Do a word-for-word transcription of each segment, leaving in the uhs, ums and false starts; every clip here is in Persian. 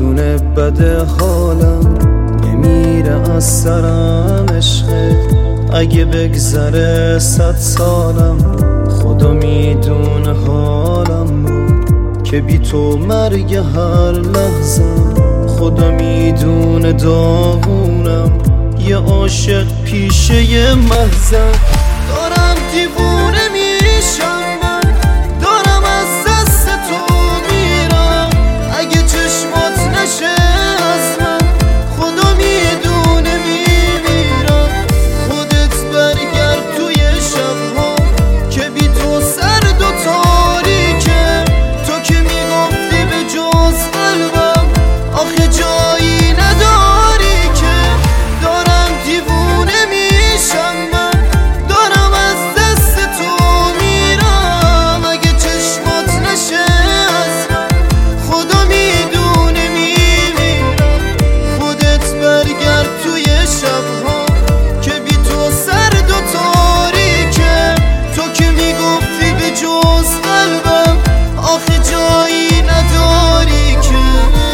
میدونه بده حالم، نمیره از سرم عشقت. اگه بگذره صد سالم، خدا میدونه حالم رو که بی تو مرگ هر لحظم. خدا میدونه داغونم، یه عاشق پیشه یه محزن. دارم دیوونه میشم من، دارم از دست تو میرم. اگه چشمات نشه از من، خدا میدونه میمیرم. خودت برگرد توی شبها که بی تو سرد و تاریکه. تو که میگفتی به جز قلبم آخه جایی نداری که. دارم دیوونه میشم من، دارم از دست تو میرم. اگه چشمات نشه از من، خدا میدونه میمیرم. خودت برگرد توی شبها که بی تو سرد و تاریکه. تو که میگفتی به جز قلبم آخه جایی نداری که.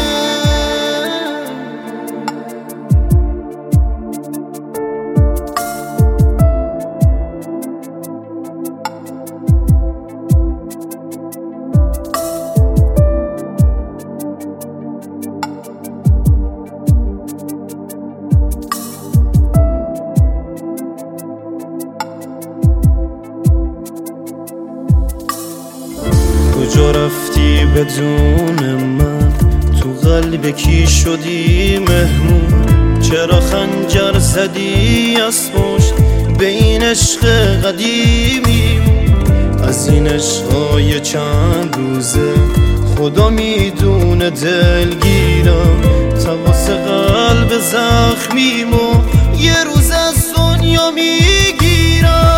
کجا رفتی بدون من؟ تو قلب کی شدی مهمون؟ چرا خنجر زدی از پشت به این عشق قدیمیمون؟ از این عشقای چند روزه خدا میدونه دلگیرم. تماس قلب زخمیمو یه روز از دنیا میگیرم.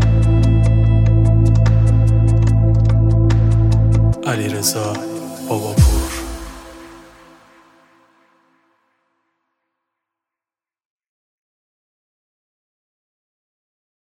علیرضا بابا